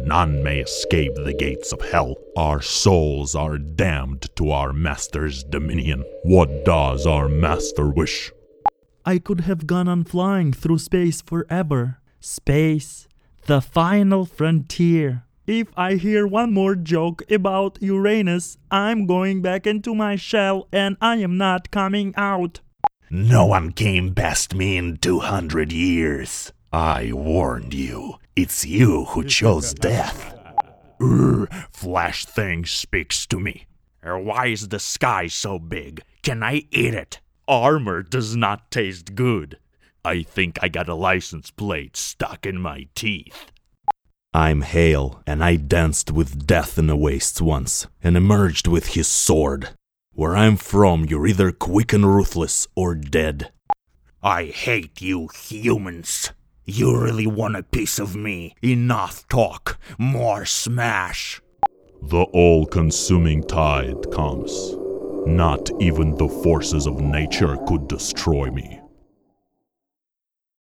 None may escape the gates of hell. Our souls are damned to our master's dominion. What does our master wish? I could have gone on flying through space forever. Space, the final frontier. If I hear one more joke about Uranus, I'm going back into my shell and I am not coming out. No one came past me in 200 years. I warned you. It's you who chose death. Flash thing speaks to me. Why is the sky so big? Can I eat it? Armor does not taste good. I think I got a license plate stuck in my teeth. I'm Hale, and I danced with death in the wastes once, and emerged with his sword. Where I'm from, you're either quick and ruthless, or dead. I hate you humans. You really want a piece of me? Enough talk, more smash. The all-consuming tide comes. Not even the forces of nature could destroy me.